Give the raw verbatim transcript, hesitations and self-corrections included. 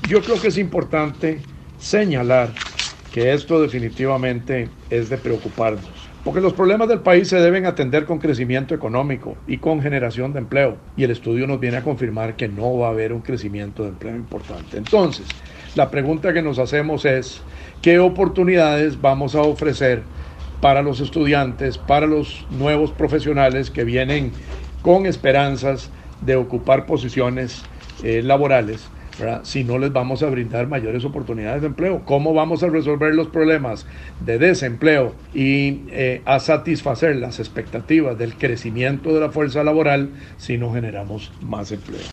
Yo creo que es importante señalar que esto definitivamente es de preocuparnos, porque los problemas del país se deben atender con crecimiento económico y con generación de empleo, y el estudio nos viene a confirmar que no va a haber un crecimiento de empleo importante. Entonces, la pregunta que nos hacemos es, ¿qué oportunidades vamos a ofrecer para los estudiantes, para los nuevos profesionales que vienen con esperanzas de ocupar posiciones eh, laborales, ¿verdad? Si no les vamos a brindar mayores oportunidades de empleo? ¿Cómo vamos a resolver los problemas de desempleo y eh, a satisfacer las expectativas del crecimiento de la fuerza laboral si no generamos más empleo?